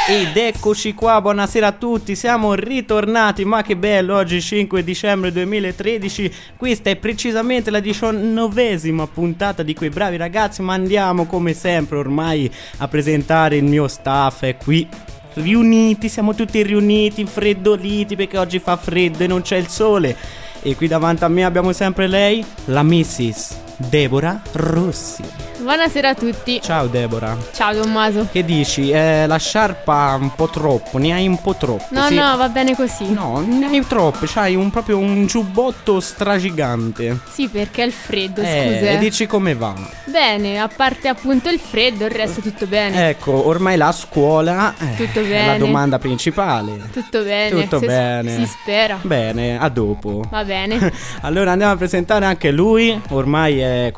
Ed eccoci qua, buonasera a tutti, siamo ritornati, ma che bello, oggi 5 dicembre 2013, questa è precisamente la 19ª puntata di Quei Bravi Ragazzi, ma andiamo come sempre ormai a presentare il mio staff, è qui riuniti, siamo tutti riuniti, freddoliti perché oggi fa freddo e non c'è il sole. E qui davanti a me abbiamo sempre lei, la Mrs. Deborah Rossi. Buonasera a tutti. Ciao Deborah. Ciao Tommaso. Che dici? La sciarpa un po' troppo, ne hai un po' troppo. No, sì. no, va bene così. No, ne hai troppe, c'hai proprio un giubbotto stragigante. Sì, perché è il freddo, scusa. E dici come va? Bene, a parte appunto il freddo, il resto tutto bene. Ecco, ormai la scuola Tutto è bene. la domanda principale. Tutto bene. Tutto bene. Si spera. Bene, a dopo. Va bene. Allora andiamo a presentare anche lui. Ormai è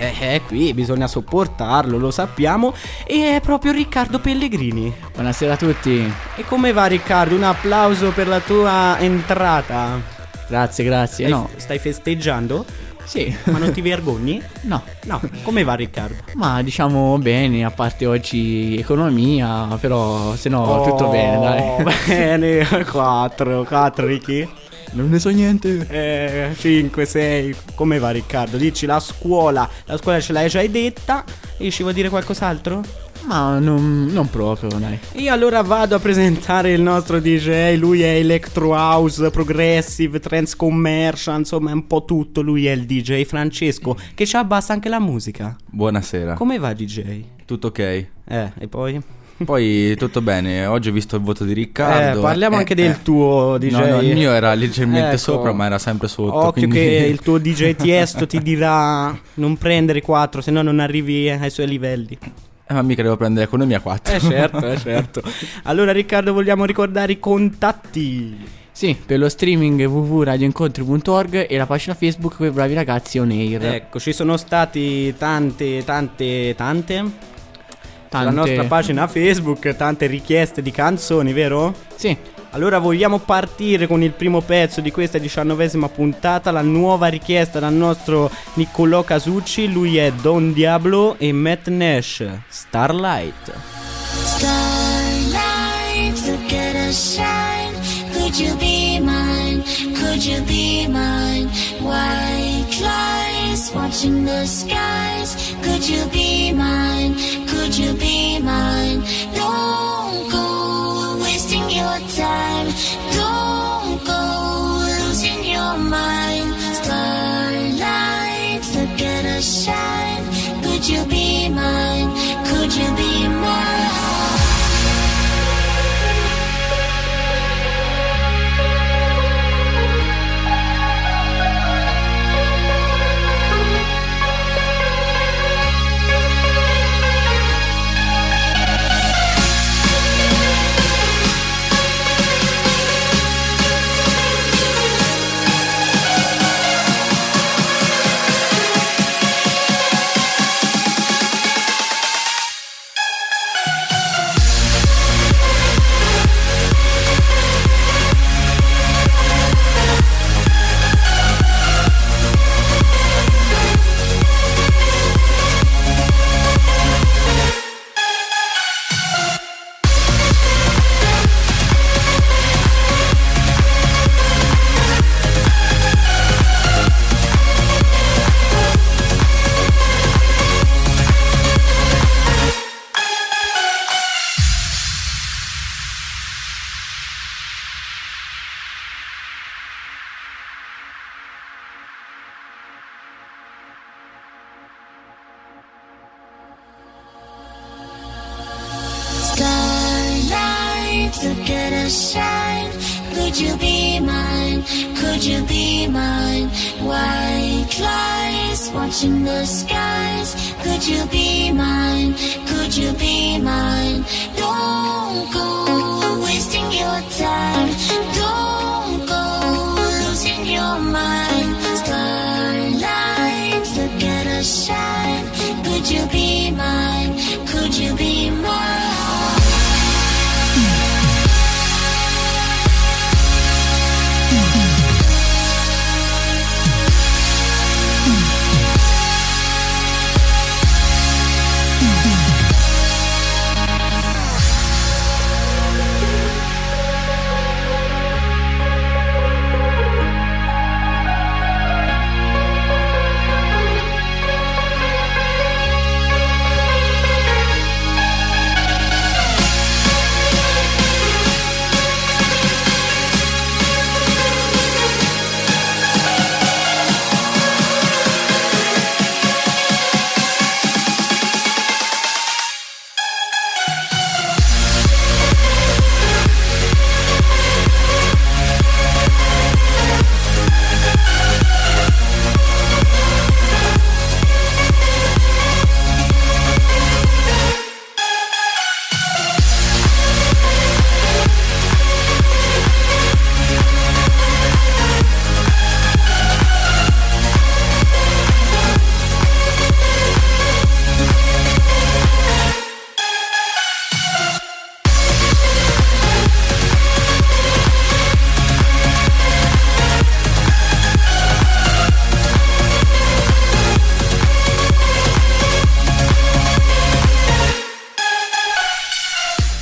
qui, bisogna sopportarlo, lo sappiamo. E è proprio Riccardo Pellegrini. Buonasera a tutti. E come va Riccardo? Un applauso per la tua entrata. Grazie. No. Stai festeggiando? Sì. Ma non ti vergogni? No. No, come va Riccardo? Ma diciamo bene, a parte oggi economia, però se no tutto bene, dai. Bene, 4 Ricchi. Non ne so niente. 5, 6. Come va Riccardo? Dici la scuola ce l'hai già detta. E ci vuoi dire qualcos'altro? Ma non proprio, dai. Io allora vado a presentare il nostro DJ. Lui è Electro House, Progressive, Trance Commercial, insomma è un po' tutto. Lui è il DJ Francesco, che ci abbassa anche la musica. Buonasera. Come va DJ? Tutto ok? E poi? Poi tutto bene, oggi ho visto il voto di Riccardo. Parliamo anche del tuo DJ. No, il mio era leggermente Ecco, sopra, ma era sempre sotto. Occhio quindi... che il tuo DJ Tiesto ti dirà non prendere 4, se no non arrivi ai suoi livelli. Ma mica devo prendere economia 4. Certo. Allora Riccardo, vogliamo ricordare i contatti? Sì, per lo streaming www.radioincontri.org e la pagina Facebook Quei Bravi Ragazzi On Air. Ecco, ci sono stati tante sulla nostra pagina Facebook, tante richieste di canzoni, vero? Sì. Allora vogliamo partire con il primo pezzo di questa 19ª puntata, la nuova richiesta dal nostro Niccolò Casucci. Lui è Don Diablo e Matt Nash, Starlight. Starlight, look at us shine. Could you be mine? Could you be mine? White lies watching the skies. Could you be mine? Could you be mine? Don't go wasting your time. Don't go losing your mind. Starlight, look at us shine. Could you be mine? Could you be mine? Look at us shine. Could you be mine? Could you be mine? White lies watching the skies. Could you be mine? Could you be mine? Don't go wasting your time. Don't go losing your mind. Starlight, look at us shine. Could you be mine? Could you be mine?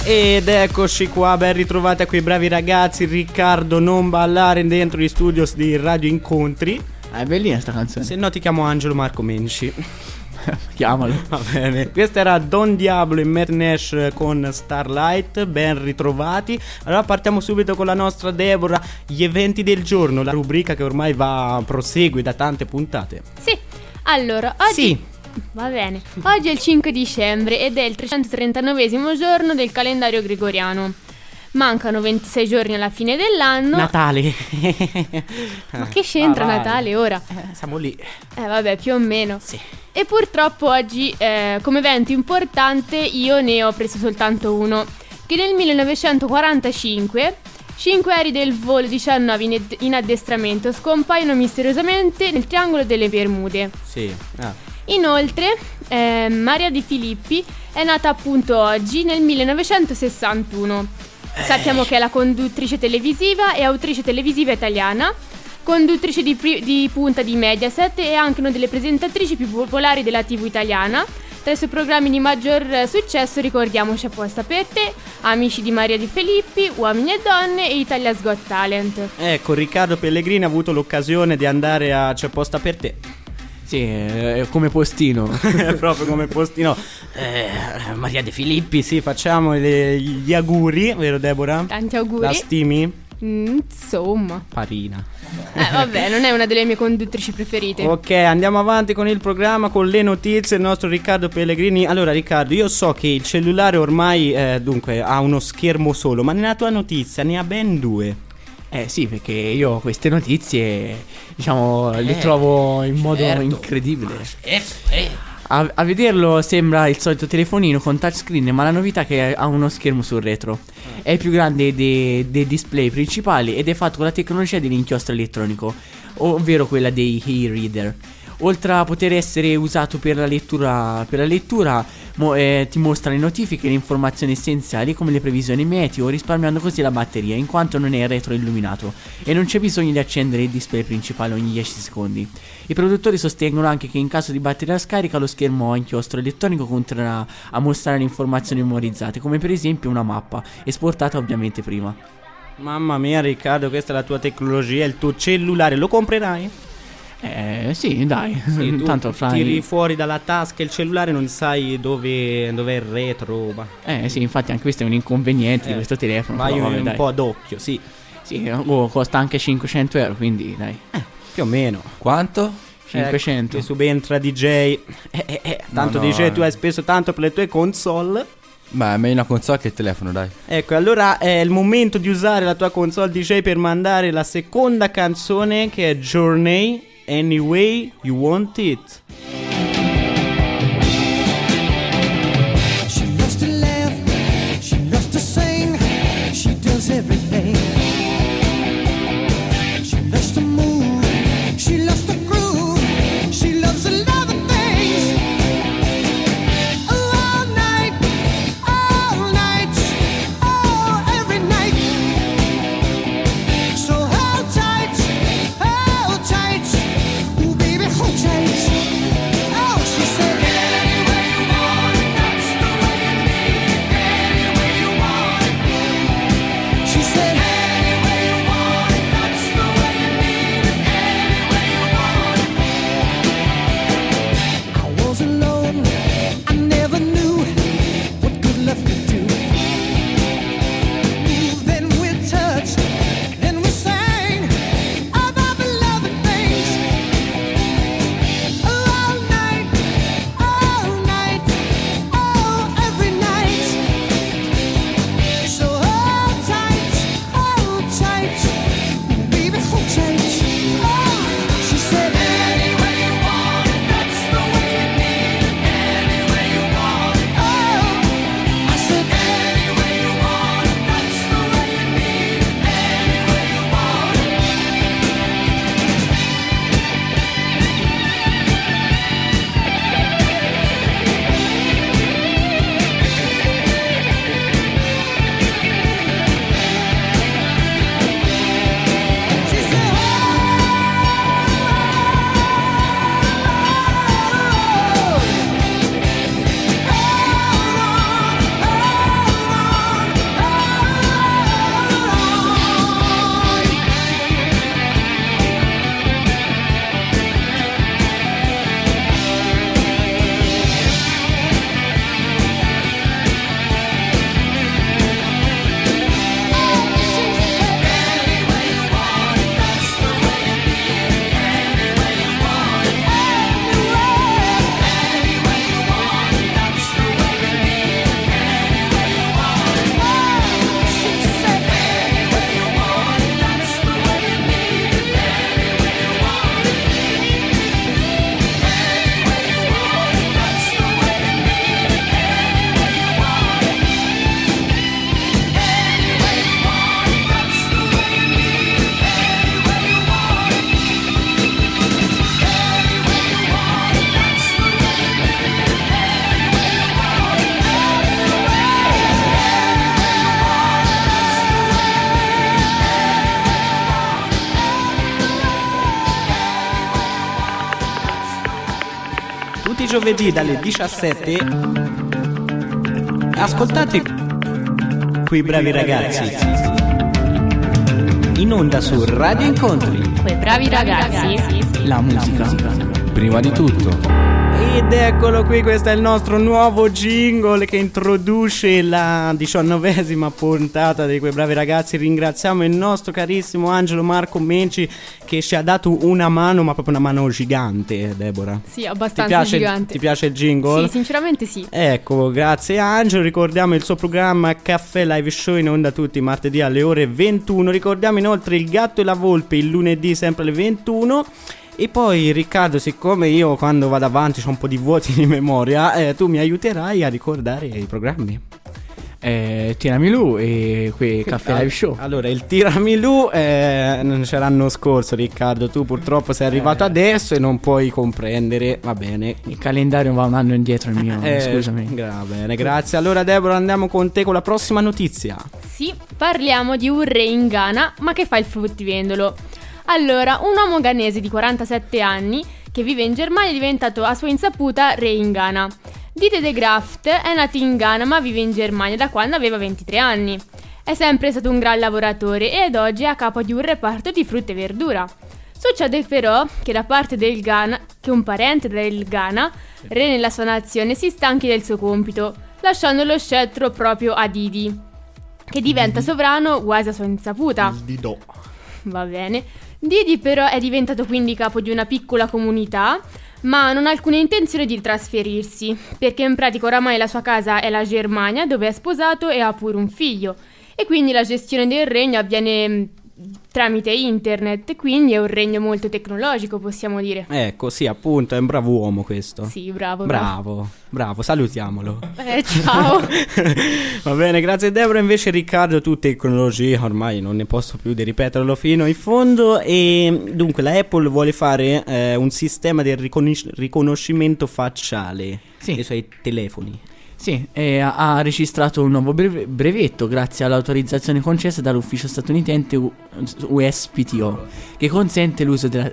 Ed eccoci qua, ben ritrovati a quei bravi ragazzi. Riccardo, non ballare dentro gli studios di Radio Incontri. È bellina sta canzone. Se no ti chiamo Angelo Marco Menci. Chiamalo. Va bene. Questa era Don Diablo e Matt Nash con Starlight. Ben ritrovati. Allora partiamo subito con la nostra Deborah. Gli eventi del giorno, la rubrica che ormai prosegue da tante puntate. Sì, allora, oggi... Sì. Va bene. Oggi è il 5 dicembre ed è il 339esimo giorno del calendario gregoriano. Mancano 26 giorni alla fine dell'anno. Natale. Ma che c'entra vai. Natale ora? Siamo lì. Vabbè, più o meno. Sì. E purtroppo oggi, come evento importante, io ne ho preso soltanto uno. Che nel 1945 5 aerei del volo 19 in addestramento scompaiono misteriosamente nel triangolo delle Bermude. Sì. Inoltre, Maria Di Filippi è nata appunto oggi nel 1961. Sappiamo che è la conduttrice televisiva e autrice televisiva italiana, conduttrice di punta di Mediaset e anche una delle presentatrici più popolari della TV italiana. Tra i suoi programmi di maggior successo ricordiamo C'è posta per te, Amici di Maria Di Filippi, Uomini e Donne e Italia's Got Talent. Ecco, Riccardo Pellegrini ha avuto l'occasione di andare a C'è posta per te. Sì, come postino. Proprio come postino. Maria De Filippi, sì, facciamo gli auguri, vero Deborah? Tanti auguri. La stimi? Insomma. Parina. Vabbè, non è una delle mie conduttrici preferite. Ok, andiamo avanti con il programma, con le notizie, il nostro Riccardo Pellegrini. Allora Riccardo, io so che il cellulare ormai dunque ha uno schermo solo, ma nella tua notizia ne ha ben due. Sì, perché io queste notizie, diciamo, le trovo in modo incredibile. A vederlo sembra il solito telefonino con touchscreen, ma la novità è che ha uno schermo sul retro. È più grande dei display principali ed è fatto con la tecnologia dell'inchiostro elettronico, ovvero quella dei e-reader. Oltre a poter essere usato per la lettura, ti mostra le notifiche e le informazioni essenziali come le previsioni meteo, risparmiando così la batteria in quanto non è retroilluminato e non c'è bisogno di accendere il display principale ogni 10 secondi. I produttori sostengono anche che in caso di batteria scarica lo schermo a inchiostro elettronico continuerà a mostrare le informazioni memorizzate, come per esempio una mappa, esportata ovviamente prima. Mamma mia Riccardo, questa è la tua tecnologia, il tuo cellulare, lo comprerai? Sì, dai. Sì, tu tanto tiri fuori dalla tasca il cellulare, non sai dove è il retro. Sì, infatti anche questo è un inconveniente di questo telefono. Vai però, un po' ad occhio, sì. Sì, costa anche 500 euro, quindi dai. Più o meno. Quanto? 500. Che subentra DJ. Tanto No, DJ tu hai speso tanto per le tue console. Beh, è meglio una console che il telefono, dai. Ecco, allora è il momento di usare la tua console DJ per mandare la seconda canzone, che è Journey, Any Way You Want It. She loves to laugh, she loves to sing, she does everything. She loves to move, she loves to groove, she loves a lot of things. All night, oh, every night. So hold tight, ooh baby, hold tight. i giovedì dalle 17 ascoltate quei bravi ragazzi in onda su Radio Incontri. Quei bravi ragazzi. La musica Prima di tutto. Ed eccolo qui, questo è il nostro nuovo jingle che introduce la 19ª puntata di Quei bravi ragazzi. Ringraziamo il nostro carissimo Angelo Marco Menci che ci ha dato una mano, ma proprio una mano gigante, Deborah. Sì, abbastanza gigante. Ti piace il jingle? Sì, sinceramente sì. Ecco, grazie Angelo. Ricordiamo il suo programma Caffè Live Show in onda tutti i martedì alle ore 21. Ricordiamo inoltre Il Gatto e la Volpe il lunedì sempre alle 21. E poi Riccardo, siccome io quando vado avanti ho un po' di vuoti di memoria, tu mi aiuterai a ricordare i programmi. Tiramilu e quei Caffè Live Show. Allora, il Tiramilu non c'era l'anno scorso, Riccardo. Tu purtroppo sei arrivato adesso e non puoi comprendere. Va bene. Il calendario va un anno indietro il mio, scusami. Va bene, grazie. Allora Deborah, andiamo con te con la prossima notizia. Sì, parliamo di un re in Ghana, ma che fa il fruttivendolo. Allora, un uomo ghanese di 47 anni che vive in Germania è diventato a sua insaputa re in Ghana. Dite de Graft è nato in Ghana ma vive in Germania da quando aveva 23 anni. È sempre stato un gran lavoratore e ad oggi è a capo di un reparto di frutta e verdura. Succede però che da parte del Ghana, che un parente del Ghana, re nella sua nazione, si stanchi del suo compito, lasciando lo scettro proprio a Didi, che diventa sovrano quasi a sua insaputa. Didò. Va bene. Didi però è diventato quindi capo di una piccola comunità, ma non ha alcuna intenzione di trasferirsi, perché in pratica oramai la sua casa è la Germania, dove è sposato e ha pure un figlio, e quindi la gestione del regno avviene tramite internet, quindi è un regno molto tecnologico, possiamo dire. Ecco, sì, appunto, è un bravo uomo questo. Sì, bravo, salutiamolo. Ciao. Va bene, grazie Deborah. Invece Riccardo, tu tecnologia, ormai non ne posso più di ripeterlo fino in fondo. E dunque la Apple vuole fare un sistema del riconoscimento facciale dei suoi telefoni. Sì, ha registrato un nuovo brevetto grazie all'autorizzazione concessa dall'ufficio statunitense USPTO, che consente l'uso della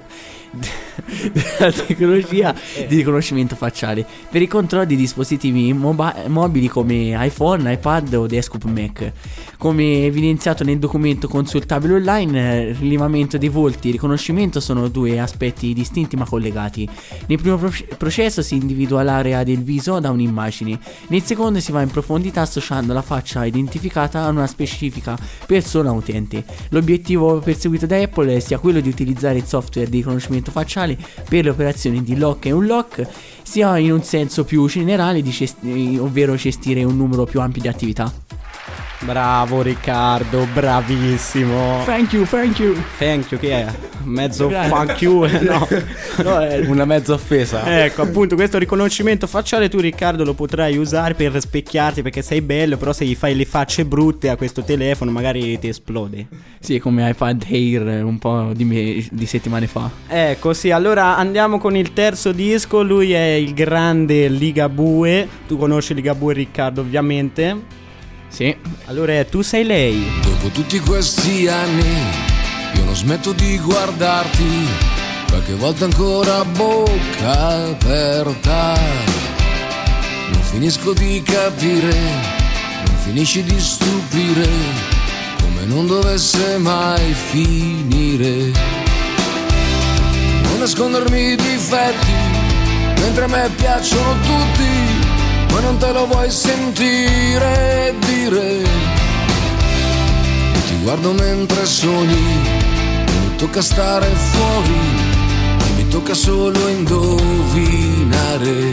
tecnologia di riconoscimento facciale per il controllo di dispositivi mobili come iPhone, iPad o desktop Mac. Come evidenziato nel documento consultabile online, il rilevamento dei volti e il riconoscimento sono due aspetti distinti ma collegati. Nel primo processo si individua l'area del viso da un'immagine, nel secondo si va in profondità associando la faccia identificata a una specifica persona utente. L'obiettivo perseguito da Apple sia quello di utilizzare il software di riconoscimento facciale per le operazioni di lock e unlock, sia in un senso più generale ovvero gestire un numero più ampio di attività. Bravo Riccardo, bravissimo. Thank you. Thank you, che è? Mezzo fuck you? No, è una mezza offesa. Ecco, appunto, questo riconoscimento facciale tu Riccardo lo potrai usare per specchiarti perché sei bello, però se gli fai le facce brutte a questo telefono magari ti esplode. Sì, come iPad Air un po' di settimane fa. Ecco, sì, allora andiamo con il terzo disco. Lui è il grande Ligabue. Tu conosci Ligabue, Riccardo, ovviamente. Sì. Allora Tu sei lei. Dopo tutti questi anni io non smetto di guardarti, qualche volta ancora a bocca aperta. Non finisco di capire, non finisci di stupire, come non dovesse mai finire. Non nascondermi i difetti, mentre a me piacciono tutti, ma non te lo vuoi sentire e dire. Io ti guardo mentre sogni, e mi tocca stare fuori, e mi tocca solo indovinare.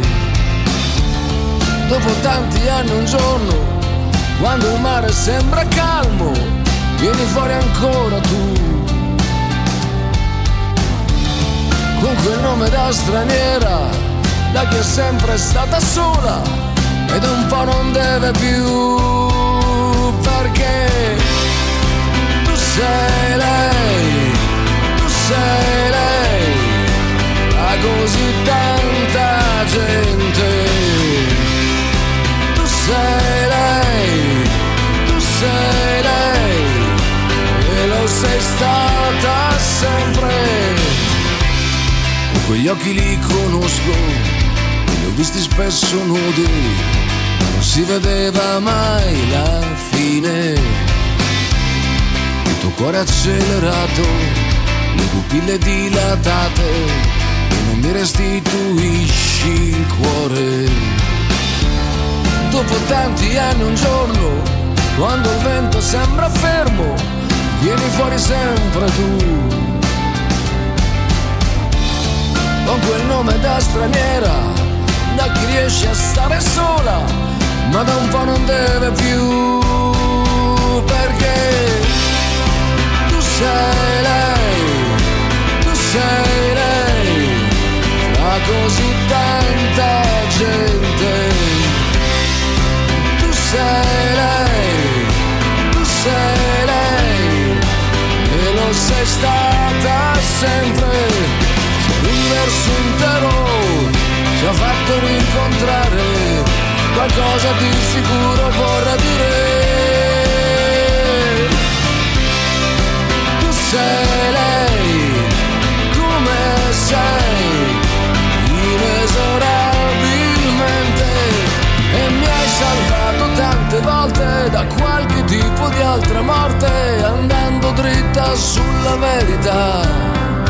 Dopo tanti anni un giorno, quando il mare sembra calmo, vieni fuori ancora tu, con quel nome da straniera, da chi è sempre stata sola ed un po' non deve più, perché tu sei lei, a così tanta gente. Tu sei lei, e lo sei stata sempre. Quegli occhi li conosco, li ho visti spesso nudi, ma non si vedeva mai la fine. Il tuo cuore accelerato, le pupille dilatate, e non mi restituisci il cuore. Dopo tanti anni un giorno, quando il vento sembra fermo, vieni fuori sempre tu, con quel nome da straniera, da chi riesce a stare sola, ma da un po' non deve più, perché tu sei lei, tra così tanta gente. Tu sei lei, e lo sei stata sempre. L'universo intero ci ha fatto rincontrare, qualcosa di sicuro vorrà dire. Tu sei lei, come sei, inesorabilmente, e mi hai salvato tante volte da qualche tipo di altra morte, andando dritta sulla verità.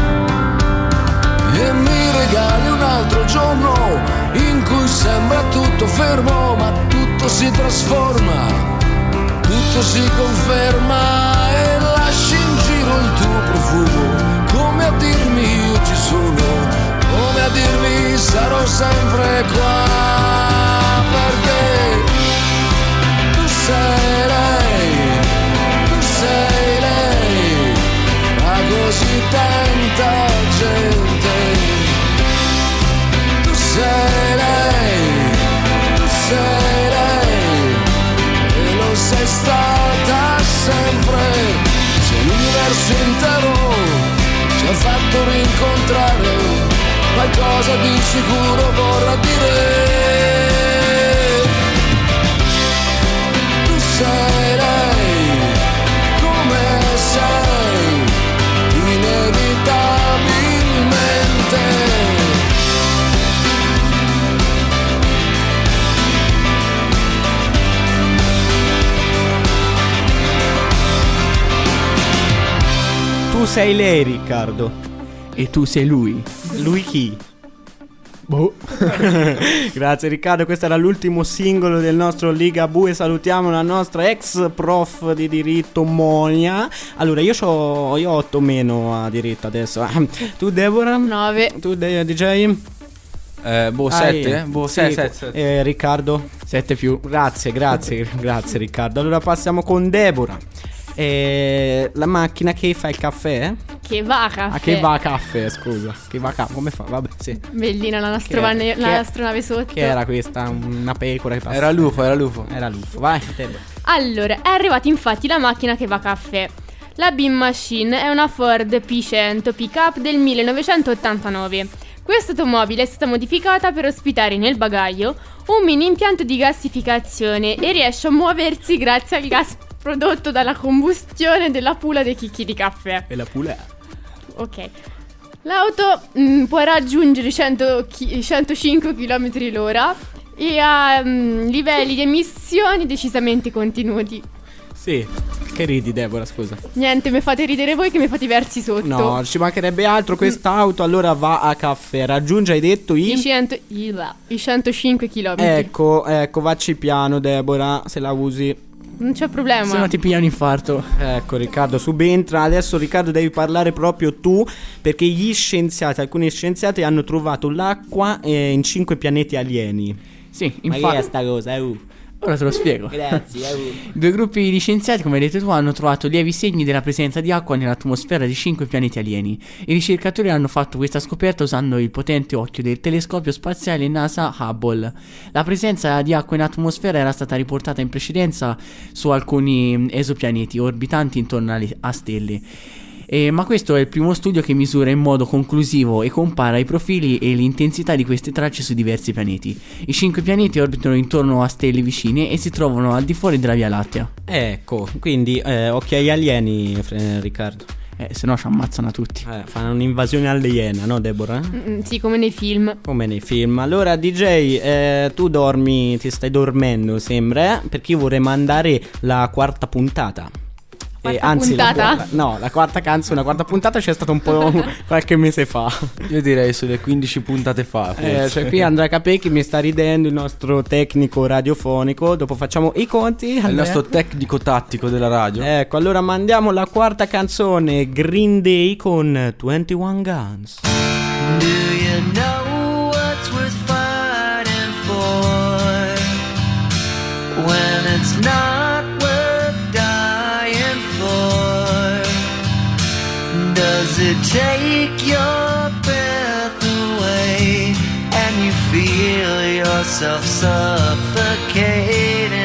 E mi regali un altro giorno in cui sembra tutto fermo, ma tutto si trasforma, tutto si conferma, e lasci in giro il tuo profumo, come a dirmi io ci sono, come a dirmi sarò sempre qua, perché tu sei lei, tra così tanta gente. Tu sei lei, e lo sei stata sempre. Se l'universo intero ci ha fatto rincontrare, qualcosa di sicuro vorrà dire. Tu sei lei, come sei, inevitabilmente. Tu sei lei, Riccardo. E tu sei lui. Lui chi? Boh. Grazie Riccardo, questo era l'ultimo singolo del nostro Ligabue. Salutiamo la nostra ex prof di diritto Monia. Allora io ho 8 meno a diritto adesso. Tu Deborah? 9. Tu DJ? 7? Boh, 7. Riccardo? 7 più. Grazie Riccardo. Allora passiamo con Deborah. La macchina che fa il caffè? Che va a caffè. Che va a caffè, scusa. Che va a caffè, come fa? Vabbè, sì. Bellina la astronave sotto. Che era questa? Una pecora che passa? Era l'UFO. Vai, Deborah. Allora, è arrivata infatti la macchina che va a caffè. La Beam Machine è una Ford P100 pick-up del 1989. Questa automobile è stata modificata per ospitare nel bagaglio un mini impianto di gassificazione e riesce a muoversi grazie al gas prodotto dalla combustione della pula dei chicchi di caffè. E la pula? Ok. L'auto può raggiungere 105 km l'ora e ha livelli di emissioni decisamente contenuti. Sì. Che ridi, Deborah, scusa? Niente, mi fate ridere voi che mi fate i versi sotto. No, ci mancherebbe altro. Quest'auto allora va a caffè. Raggiunge, hai detto, i 105 km. Ecco, vacci piano, Deborah, se la usi. Non c'è problema. Se no ti piglia un infarto. Ecco Riccardo, subentra. Adesso Riccardo devi parlare proprio tu, perché alcuni scienziati hanno trovato l'acqua in 5 pianeti alieni. Sì, Ma infatti. che è sta cosa? Ora te lo spiego. Grazie. Due gruppi di scienziati, come hai detto tu, hanno trovato lievi segni della presenza di acqua nell'atmosfera di 5 pianeti alieni. I ricercatori hanno fatto questa scoperta usando il potente occhio del telescopio spaziale NASA Hubble. La presenza di acqua in atmosfera era stata riportata in precedenza su alcuni esopianeti orbitanti intorno a stelle. Ma questo è il primo studio che misura in modo conclusivo e compara i profili e l'intensità di queste tracce su diversi pianeti. I 5 pianeti orbitano intorno a stelle vicine e si trovano al di fuori della Via Lattea. Ecco, quindi occhi agli alieni, Riccardo. Se no ci ammazzano tutti. Fanno un'invasione aliena, no Deborah? Sì, come nei film. Come nei film. Allora DJ, tu dormi, ti stai dormendo sembra, perché io vorrei mandare la quarta puntata. Puntata? La quarta canzone, la quarta puntata c'è stata un po' qualche mese fa. Io direi sulle 15 puntate fa. Cioè qui Andrea Capecchi mi sta ridendo, il nostro tecnico radiofonico. Dopo facciamo i conti. È il nostro tecnico tattico della radio. Ecco, allora mandiamo la quarta canzone, Green Day con 21 Guns. Do you know what's worth fighting for when it's not worth dying for? Does it take your breath away and you feel yourself suffocating?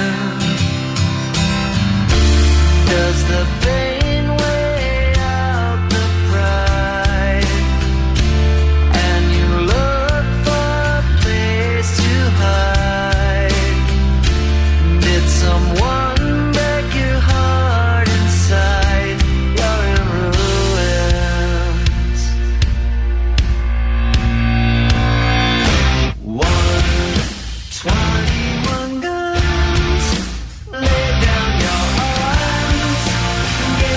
Does the pain weigh out the pride and you look for a place to hide? Did someone break your heart inside? You're in ruins. 121 guns, lay down your arms,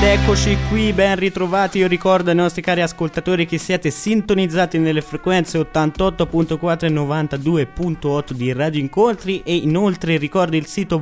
Ed eccoci qui, ben ritrovati. Io ricordo ai nostri cari ascoltatori che siete sintonizzati nelle frequenze 88.4 e 92.8 di Radio Incontri, e inoltre ricordo il sito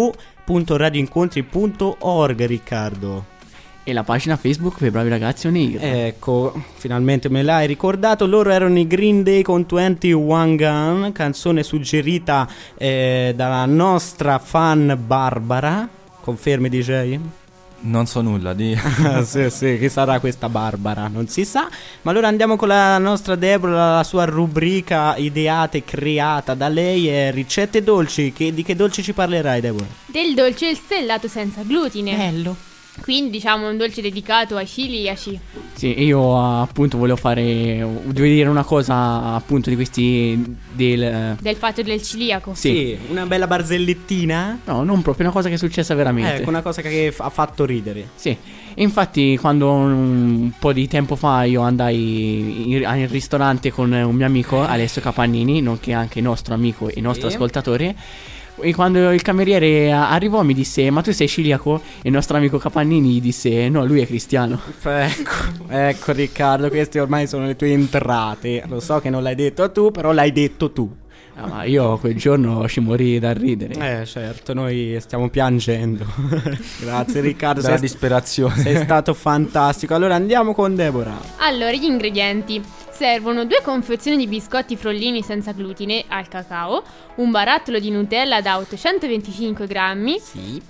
www.radioincontri.org, Riccardo. E la pagina Facebook per Bravi Ragazzi On Air. Ecco, finalmente me l'hai ricordato. Loro erano i Green Day con 21 Gun, canzone suggerita dalla nostra fan Barbara. Confermi, DJ? Non so nulla di... sì, chi sarà questa Barbara? Non si sa. Ma allora andiamo con la nostra Deborah, la sua rubrica ideata e creata da lei è ricette dolci. Di che dolci ci parlerai, Deborah? Del dolce stellato senza glutine. Bello. Quindi diciamo un dolce dedicato ai celiaci. Sì, io appunto devo dire una cosa appunto di questi del fatto del celiaco. Sì, una bella barzellettina. No, non proprio, una cosa che è successa veramente. Ecco, una cosa che ha fatto ridere. Sì, infatti quando un po' di tempo fa io andai al ristorante con un mio amico Alessio Capannini, nonché anche nostro amico e nostro ascoltatore. E quando il cameriere arrivò mi disse: ma tu sei celiaco? E il nostro amico Capannini gli disse: no, lui è cristiano. Ecco Riccardo, queste ormai sono le tue entrate. Lo so che non l'hai detto tu, però l'hai detto tu. Ma io quel giorno ci morì da ridere. Certo, noi stiamo piangendo. Grazie Riccardo, dalla disperazione. Sei stato fantastico. Allora andiamo con Deborah. Allora, gli ingredienti: servono 2 confezioni di biscotti frollini senza glutine al cacao, un barattolo di Nutella da 825 grammi,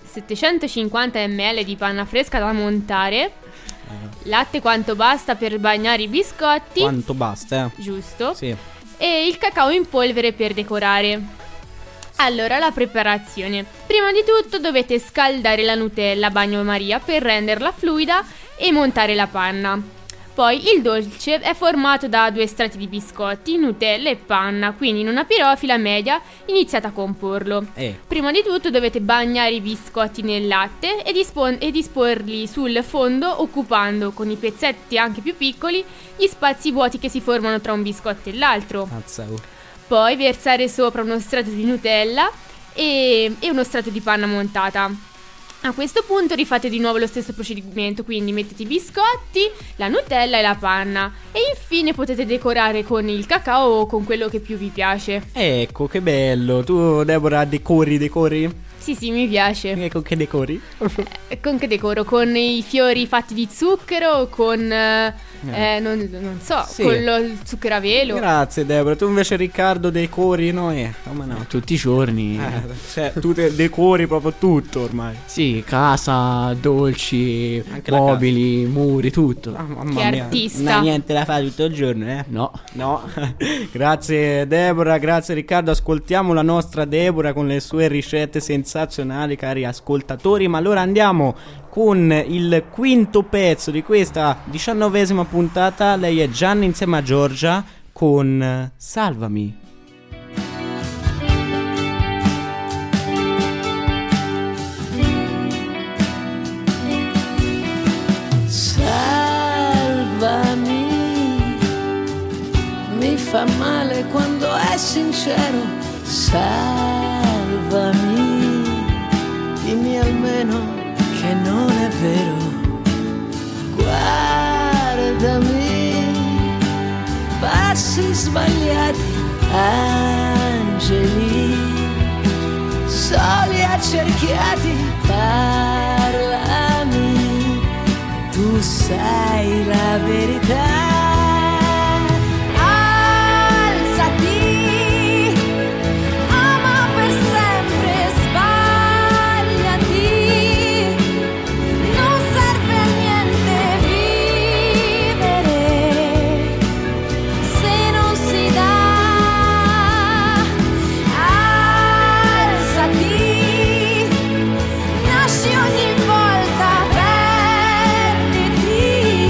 750 ml di panna fresca da montare, latte quanto basta per bagnare i biscotti. Quanto basta? Giusto. Sì. E il cacao in polvere per decorare. Allora, la preparazione. Prima di tutto dovete scaldare la Nutella a bagnomaria per renderla fluida e montare la panna. Poi il dolce è formato da 2 strati di biscotti, Nutella e panna, quindi in una pirofila media iniziate a comporlo. Prima di tutto dovete bagnare i biscotti nel latte e disporli sul fondo, occupando con i pezzetti anche più piccoli gli spazi vuoti che si formano tra un biscotto e l'altro. Poi versare sopra uno strato di Nutella e uno strato di panna montata. A questo punto rifate di nuovo lo stesso procedimento, quindi mettete i biscotti, la Nutella e la panna, e infine potete decorare con il cacao o con quello che più vi piace. Ecco, che bello. Tu, Deborah, decori? Sì, mi piace. E con che decori? Con che decoro? Con i fiori fatti di zucchero, con non so, con il zucchero a velo. Grazie Deborah. Tu invece, Riccardo, decori? No, tutti i giorni. Cioè, tu decori proprio tutto ormai. Sì, casa, dolci, anche mobili, muri, tutto. Che artista. Non ha niente da fare tutto il giorno, No. Grazie Deborah, grazie Riccardo. Ascoltiamo la nostra Deborah con le sue ricette sensazionali, cari ascoltatori. Ma allora andiamo con il quinto pezzo di questa 19ª puntata. Lei è Gianni insieme a Giorgia con Salvami. Salvami, mi fa male quando è sincero. Salvami, dimmi almeno che non è vero. Guardami, passi sbagliati, angeli soli accerchiati. Parlami, tu sai la verità. Nasci ogni volta, perditi.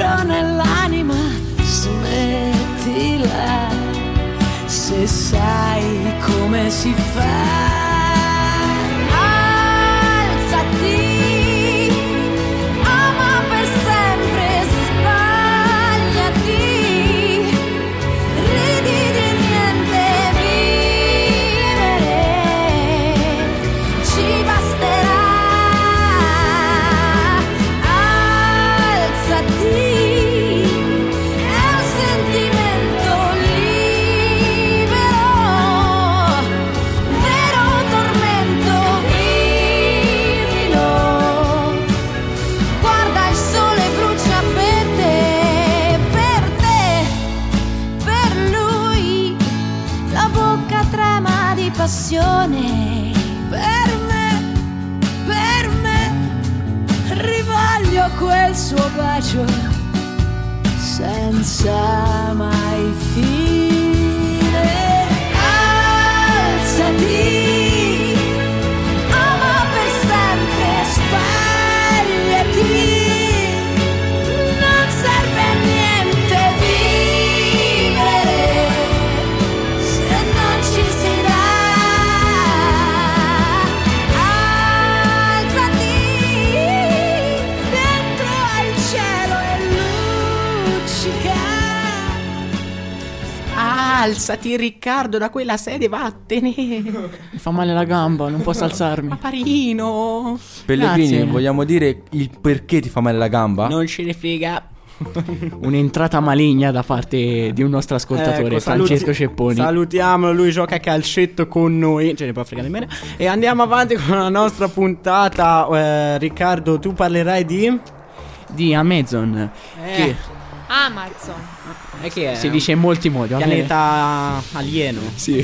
libero nell'anima, smettila se sai come si fa. Alzati, ama per sempre, sbagliati, ridi di niente, vivere ci basterà. Alzati, è un sentimento libero, vero tormento, vivilo. Guarda il sole brucia per te, per lui. La bocca trema di passione. Per me, rivoglio quel suo bacio senza mai fine. Alzati, ama per sempre, sbagliati, non serve a niente vivere se non ci si dà. Alzati, dentro al cielo e luccica. Alzati Riccardo da quella sedia, vattene. Mi fa male la gamba, non posso alzarmi. Paparino. Pellegrini, Grazie. vogliamo dire il perché ti fa male la gamba? Non ce ne frega. Un'entrata maligna da parte di un nostro ascoltatore, Ecco, Francesco Cepponi. Salutiamolo, lui gioca a calcetto con noi, ce ne può fregare di meno. E andiamo avanti con la nostra puntata. Riccardo, tu parlerai Di Amazon, che Amazon. che è? si dice in molti modi. Pianeta alieno. Sì.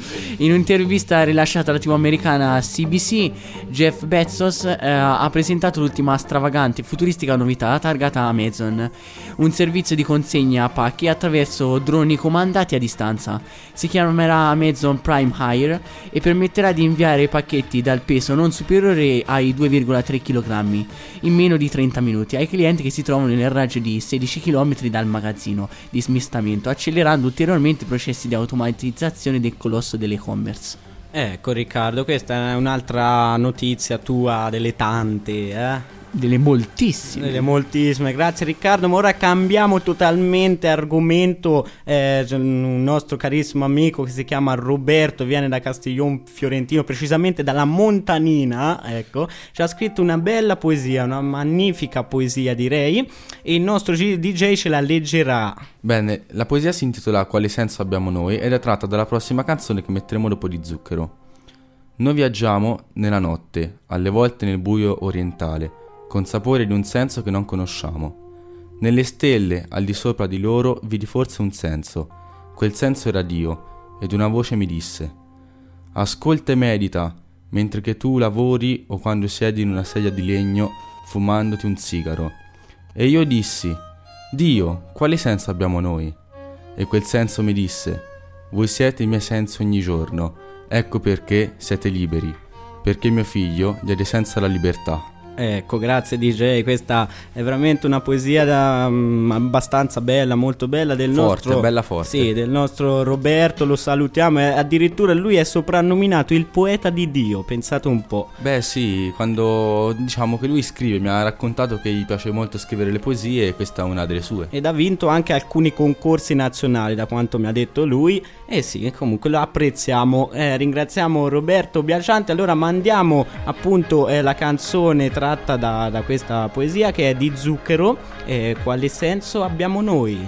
In un'intervista rilasciata alla TV americana CBC, Jeff Bezos ha presentato l'ultima stravagante e futuristica novità targata Amazon, un servizio di consegna a pacchi attraverso droni comandati a distanza. Si chiamerà Amazon Prime Hire e permetterà di inviare pacchetti dal peso non superiore ai 2,3 kg in meno di 30 minuti ai clienti che si trovano nel raggio di 16 km dal magazzino di smistamento, accelerando ulteriormente i processi di automatizzazione del colosso dell'e-commerce. Ecco Riccardo, questa è un'altra notizia tua delle tante, Delle moltissime. Delle moltissime, grazie Riccardo. Ma ora cambiamo totalmente argomento. C'è un nostro carissimo amico che si chiama Roberto, viene da Castiglion Fiorentino, precisamente dalla Montanina. Ecco, ci ha scritto una bella poesia, una magnifica poesia direi, e il nostro DJ ce la leggerà. Bene, la poesia si intitola Quale senso abbiamo noi ed è tratta dalla prossima canzone che metteremo dopo di Zucchero. Noi viaggiamo nella notte, alle volte nel buio orientale, con sapore di un senso che non conosciamo. Nelle stelle, al di sopra di loro, vidi forse un senso. Quel senso era Dio, ed una voce mi disse: ascolta e medita, mentre che tu lavori o quando siedi in una sedia di legno, fumandoti un sigaro. E io dissi: Dio, quale senso abbiamo noi? E quel senso mi disse: voi siete i miei sensi ogni giorno, ecco perché siete liberi, perché mio figlio diede senso alla libertà. Ecco, grazie DJ, questa è veramente una poesia abbastanza bella, molto bella del Forte, nostro, bella forte. Sì, del nostro Roberto, lo salutiamo, addirittura lui è soprannominato il poeta di Dio, pensate un po'. Beh sì, quando diciamo che lui scrive, mi ha raccontato che gli piace molto scrivere le poesie e questa è una delle sue. Ed ha vinto anche alcuni concorsi nazionali, da quanto mi ha detto lui. E sì, comunque lo apprezziamo, ringraziamo Roberto Bianciante. Allora mandiamo appunto la canzone tratta da questa poesia, che è di Zucchero, Quale senso abbiamo noi?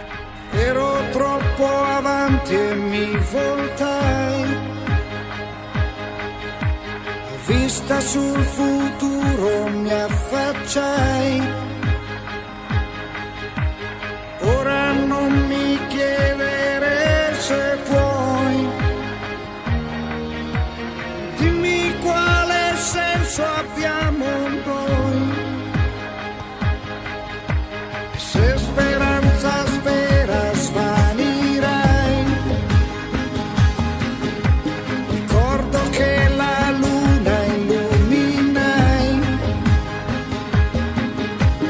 Ero troppo avanti e mi voltai, vista sul futuro mi affacciai. Ora non mi chiedere se puoi, dimmi quale senso abbiamo noi. Se speranza spera svanirai, ricordo che la luna illuminai.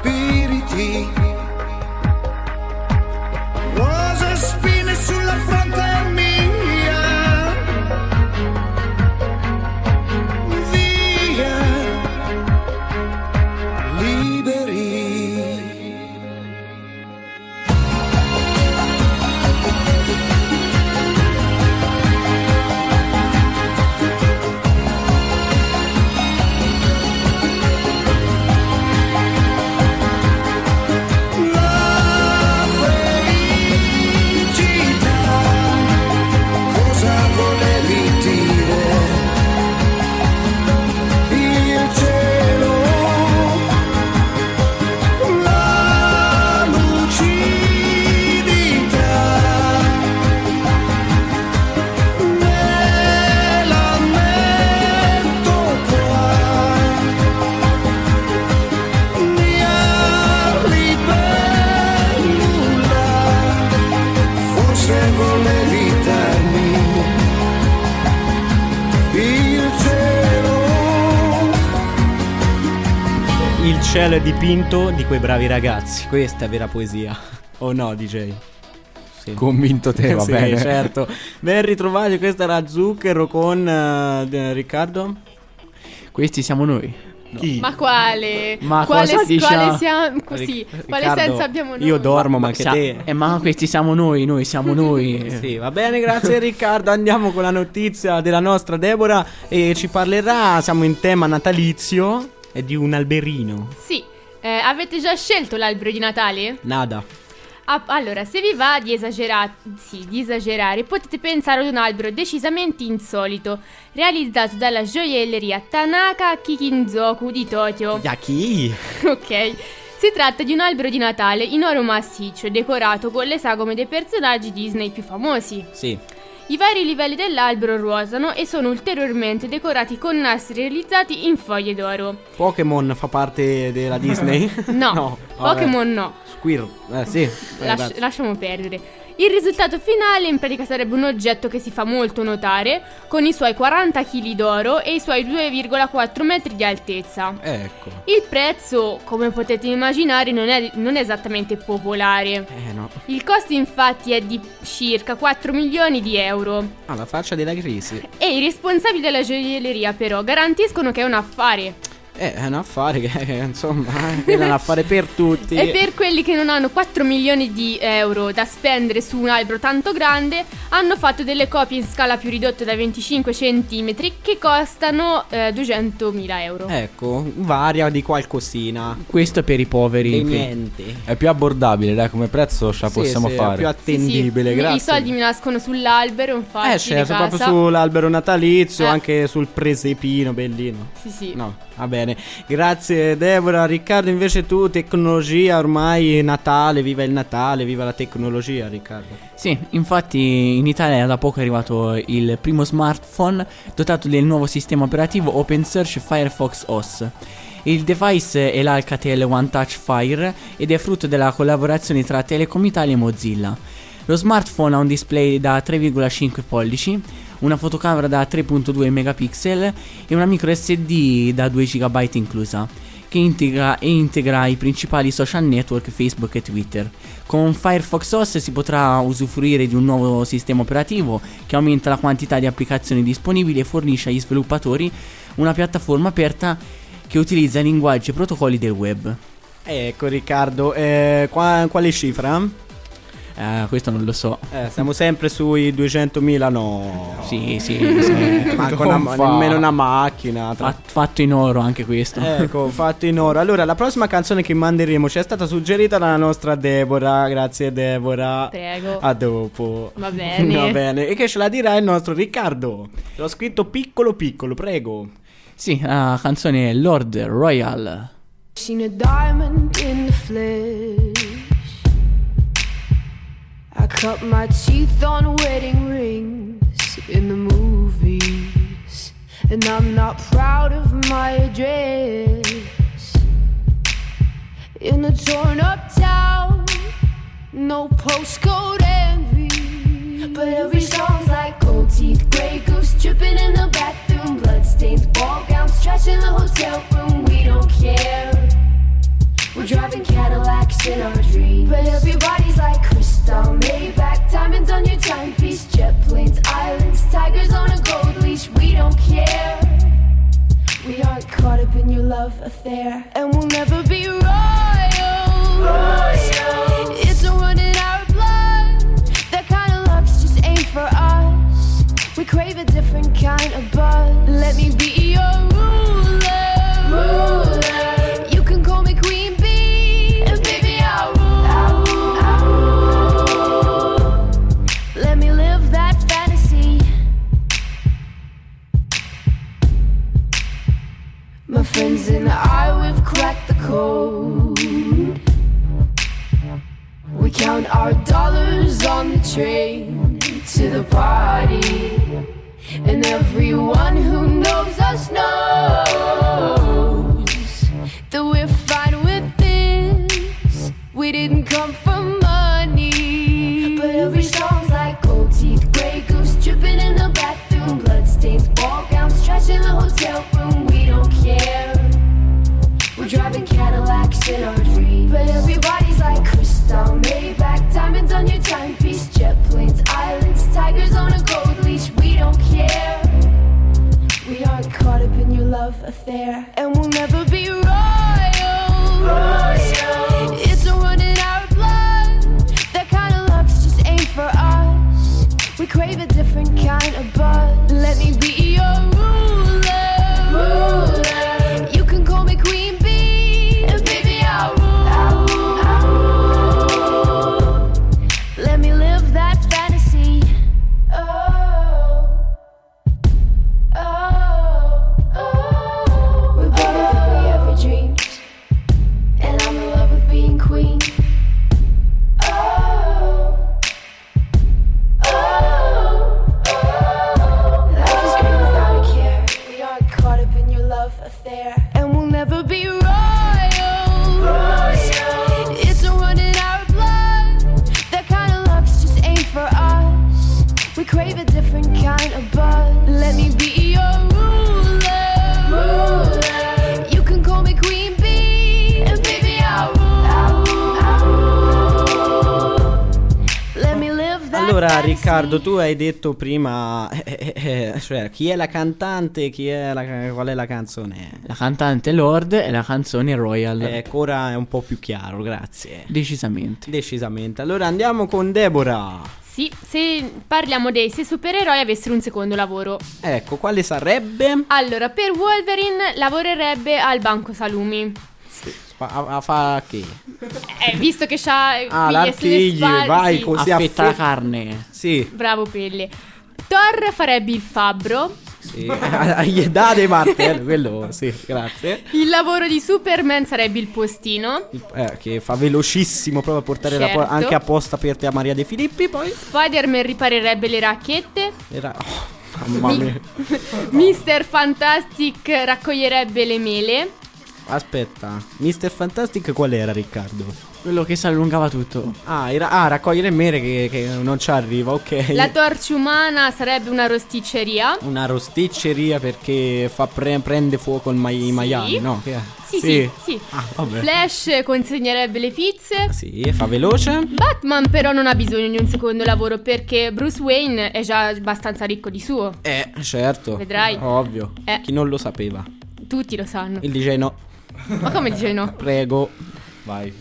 spiriti. Rose e spine sulla fronte mia. Via, liberi. Il cielo è dipinto di quei bravi ragazzi. Questa è vera poesia. O no, DJ? Sì. Convinto te, va Sì, bene. certo. Ben ritrovati, questa era Zucchero con Riccardo. Questi siamo noi. Chi? Ma quale? Ma quale, cosa dice? quale siamo? Così, quale Riccardo, senso abbiamo noi? Io dormo, ma anche te. Ma questi siamo noi siamo noi. Sì, va bene, grazie Riccardo. Andiamo con la notizia della nostra Deborah e ci parlerà, siamo in tema natalizio, è di un alberino. Sì, avete già scelto l'albero di Natale? Nada. Allora, se vi va di esagerare, potete pensare ad un albero decisamente insolito, realizzato dalla gioielleria Tanaka Kikinzoku di Tokyo. Yaki. Ok. Si tratta di un albero di Natale in oro massiccio, decorato con le sagome dei personaggi Disney più famosi. Sì. I vari livelli dell'albero ruotano e sono ulteriormente decorati con nastri realizzati in foglie d'oro. Pokémon fa parte della Disney? No, vabbè. Pokémon no. Squirrel, sì. Lasciamo perdere. Il risultato finale in pratica sarebbe un oggetto che si fa molto notare, con i suoi 40 kg d'oro e i suoi 2,4 metri di altezza. Ecco. Il prezzo, come potete immaginare, non è esattamente popolare. No. Il costo infatti è di circa 4 milioni di euro. La faccia della crisi. E i responsabili della gioielleria però garantiscono che è un affare. È un affare che insomma è un affare per tutti. E per quelli che non hanno 4 milioni di euro da spendere su un albero tanto grande, hanno fatto delle copie in scala più ridotta da 25 cm che costano 200.000 euro. Ecco, varia di qualcosina. Questo è per i poveri. E niente. È più abbordabile, dai, come prezzo ce la possiamo fare. È più attendibile, Sì. grazie. I soldi mi nascono sull'albero, infatti. Certo, di proprio casa. sull'albero natalizio, anche sul presepino, bellino. Sì. No, va bene. Grazie Deborah. Riccardo, invece tu, tecnologia, ormai Natale, viva il Natale, viva la tecnologia, Riccardo. Sì, infatti in Italia da poco è arrivato il primo smartphone dotato del nuovo sistema operativo OpenSearch Firefox OS. Il device è l'Alcatel One Touch Fire ed è frutto della collaborazione tra Telecom Italia e Mozilla. Lo smartphone ha un display da 3,5 pollici, una fotocamera da 3.2 megapixel e una micro SD da 2 GB inclusa, che integra i principali social network Facebook e Twitter. Con Firefox OS si potrà usufruire di un nuovo sistema operativo che aumenta la quantità di applicazioni disponibili e fornisce agli sviluppatori una piattaforma aperta che utilizza linguaggi e protocolli del web. Ecco Riccardo, quale cifra? Questo non lo so. Siamo sempre sui 200.000, no? Sì. Manco nemmeno una macchina. Fatto in oro anche questo. Ecco, fatto in oro. Allora, la prossima canzone che manderemo ci è stata suggerita dalla nostra Deborah. Grazie Deborah. Prego. A dopo. Va bene. Va bene. E che ce la dirà il nostro Riccardo? L'ho scritto piccolo, prego. Sì, la canzone è Lord Royal. Seen a diamond in the flesh. I cut my teeth on wedding rings in the movies, and I'm not proud of my address. In a torn up town, no postcode envy, but every song's like gold teeth, grey goose dripping in the bathroom, bloodstains, ball gowns, trash in the hotel room. We don't care. We're driving Cadillacs in our dreams, but everybody's like crystal, Maybach, diamonds on your timepiece, jet planes, islands, tigers on a gold leash. We don't care. We aren't caught up in your love affair, and we'll never be royal. It's a run in our blood. That kind of luck's just ain't for us. We crave a different kind of buzz. Let me be your ruler. You can call me Queen Bee, and baby I'll rule. Let me live that fantasy. My friends and I, we've cracked the code. We count our dollars on the train to the party, and everyone who knows us knows that we're fine with this. We didn't come for money, but every song's like gold teeth, Grey Goose dripping in the bathroom, bloodstains, ball gowns, trash in the hotel room. We don't care. We're driving Cadillacs in our dreams, but everybody's like crystal, Maybach, diamonds on your timepiece, jet planes, islands, tigers on a gold leash. We don't care. We aren't caught up in your love affair, and we'll never be royal. It's a run in our blood. That kind of luck's just ain't for us. We crave a different kind of buzz. Let me be your ruler. You can call me Queen Bee, and baby I'll rule. Let me live that fantasy. We're better than we ever dreamed, and I'm in love with being queen. Life is great without a care. We aren't caught up in your love affair, and we'll never be royal. It's a run in our blood. That kind of luck's just ain't for us. We crave a different kind of buzz. Let me be your ruler. You can call me Queen Bee, and baby I'll rule. Let me live that Allora fantasy. Riccardo, tu hai detto prima cioè chi è la cantante, qual è la canzone? La cantante è Lord e la canzone è Royal. Ecco, ora è un po' più chiaro, grazie. Decisamente. Allora andiamo con Deborah. Sì, se parliamo se supereroi avessero un secondo lavoro. Ecco, quale sarebbe? Allora, per Wolverine lavorerebbe al banco salumi. Fa che? Visto che c'ha l'artigli, vai sì. così Affetta la carne. Sì, Bravo Pelle. Thor farebbe il fabbro. sì. Gli dà dei martelli, quello, sì, grazie. Il lavoro di Superman sarebbe il postino. Che fa velocissimo proprio a portare Certo. anche apposta per te a Maria De Filippi, poi. Spider-Man riparerebbe le racchette. Mamma mia. Mr. Fantastic raccoglierebbe le mele. Aspetta, Mr. Fantastic qual era, Riccardo? Quello che si allungava tutto. Era raccogliere mere che non ci arriva, ok. La torcia umana sarebbe una rosticceria. Una rosticceria perché prende fuoco i maiali, no? Che è? Sì. Vabbè. Flash consegnerebbe le pizze. Sì, fa veloce. Batman però non ha bisogno di un secondo lavoro perché Bruce Wayne è già abbastanza ricco di suo. Certo. Vedrai. Ovvio. Chi non lo sapeva? Tutti lo sanno. Il DJ no. Ma come dice no? Prego. Vai.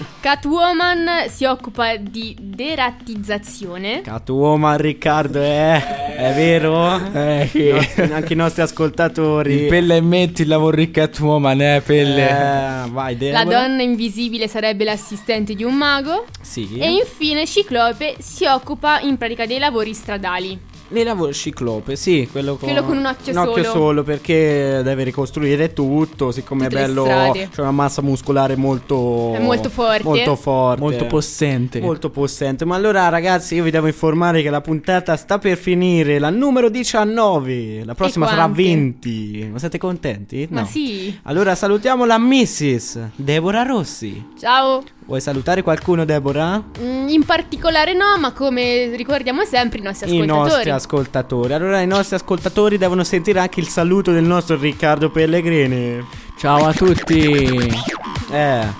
Catwoman si occupa di derattizzazione. Catwoman, Riccardo, è vero? Anche i nostri ascoltatori. Il Pelle e metti il lavoro di Catwoman, Pelle. Vai, La donna invisibile sarebbe l'assistente di un mago. Sì. E infine Ciclope si occupa in pratica dei lavori stradali. Ne lavoro Ciclope, sì, quello con un occhio solo perché deve ricostruire tutto, siccome Tutte è le bello, strade. c'è una massa muscolare molto È molto forte. Molto possente. Molto possente. Ma allora ragazzi, io vi devo informare che la puntata sta per finire, la numero 19. La prossima sarà quante? 20. Ma siete contenti? Ma No. sì. Allora salutiamo la Mrs. Deborah Rossi. Ciao. Vuoi salutare qualcuno, Deborah? In particolare no, ma come ricordiamo sempre i nostri I ascoltatori. nostri ascoltatori. Allora i nostri ascoltatori devono sentire anche il saluto del nostro Riccardo Pellegrini. Ciao a tutti.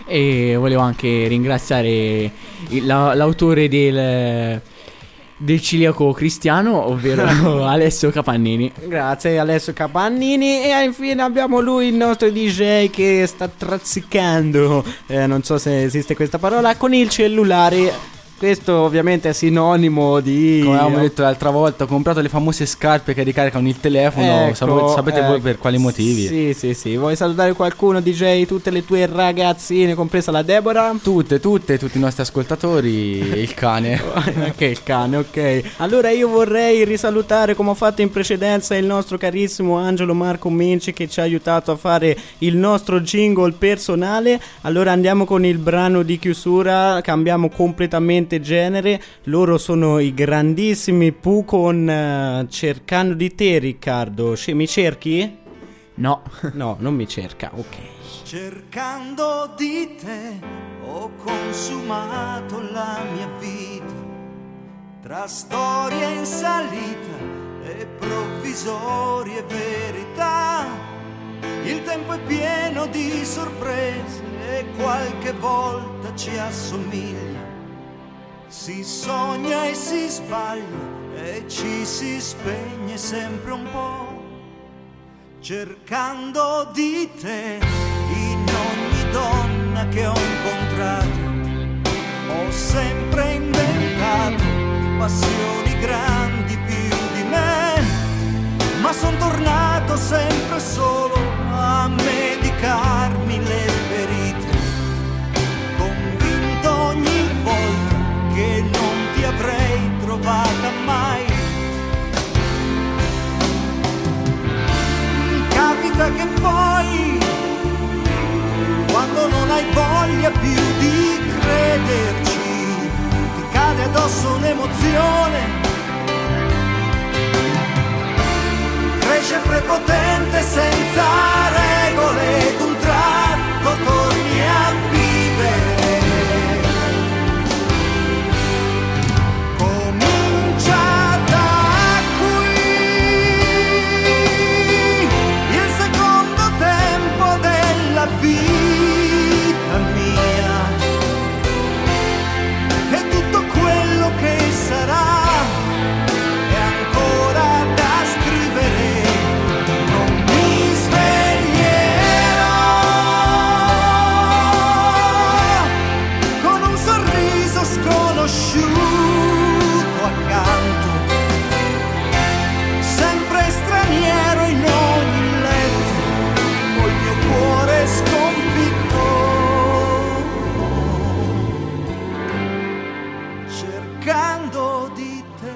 E volevo anche ringraziare l'autore del ciliaco cristiano, ovvero Alessio Capannini. Grazie Alessio Capannini. E infine abbiamo lui, il nostro DJ, che sta trazzicando, non so se esiste questa parola, con il cellulare. Questo ovviamente è sinonimo di, come avevamo detto l'altra volta, ho comprato le famose scarpe che ricaricano il telefono. Ecco, sapete voi per quali motivi? Sì. Vuoi salutare qualcuno, DJ? Tutte le tue ragazzine, compresa la Deborah? Tutti i nostri ascoltatori e il cane. Anche il cane, ok. Allora io vorrei risalutare, come ho fatto in precedenza, il nostro carissimo Angelo Marco Minci, che ci ha aiutato a fare il nostro jingle personale. Allora andiamo con il brano di chiusura, cambiamo completamente genere. Loro sono i grandissimi Pooh con Cercando di te, Riccardo. Mi cerchi? No, non mi cerca, ok. Cercando di te ho consumato la mia vita, tra storie in salita e provvisorie verità. Il tempo è pieno di sorprese e qualche volta ci assomiglia. Si sogna e si sbaglia e ci si spegne sempre un po'. Cercando di te in ogni donna che ho incontrato, ho sempre inventato passioni grandi più di me, ma son tornato sempre solo a medicarmi le ferite, convinto ogni volta che non ti avrei trovata mai. Capita che poi, quando non hai voglia più di crederci, ti cade addosso un'emozione, cresce prepotente senza regole, ed un tratto torni a vivere. Vita mia e tutto quello che sarà è ancora da scrivere. Non mi sveglierò con un sorriso sconosciuto accanto, sempre straniero in ogni letto, col mio cuore sconfitto. Cercando di te.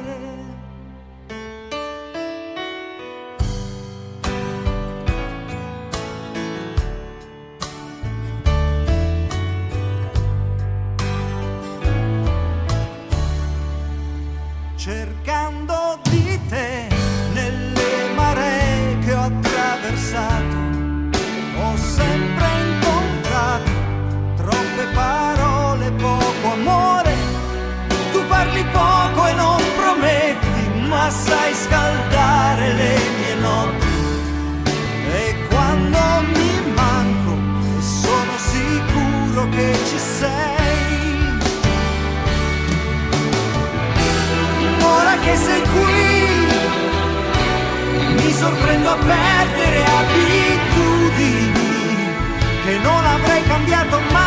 Cercando di te nelle maree che ho attraversato, ho sempre incontrato troppe parole, poco amore. Tu parli poco e non prometti, ma sai scaldare le mie notti. E quando mi manco, sono sicuro che ci sei. Ora che sei qui, mi sorprendo a perdere abitudini che non avrei cambiato mai.